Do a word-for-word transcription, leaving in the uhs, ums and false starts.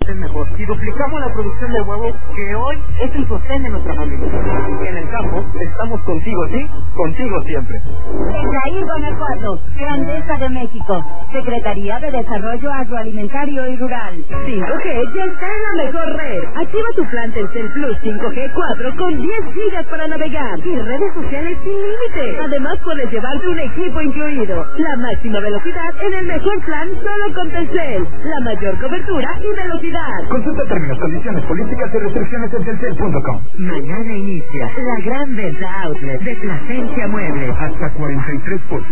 crecen mejor. Y duplicamos la producción de huevos, que hoy es el sostén de nuestra familia. En el campo estamos contigo, ¿sí? Contigo siempre. Extrair Guanajuato, Grandeza de México, Secretaría de Desarrollo Agroalimentario y Rural. cinco G ya está en la mejor red. Activa tu plan Telcel Plus cinco G cuatro con diez gigas para navegar y redes sociales sin límite. Además puedes llevarte un equipo incluido. La máxima velocidad en el mejor plan solo con Telcel. La mayor cobertura y velocidad. Consulta términos, condiciones, políticas y restricciones en telcel punto com. Mañana inicia la gran venta outlet de Plasencia Muebles. Hasta cuarenta y tres por ciento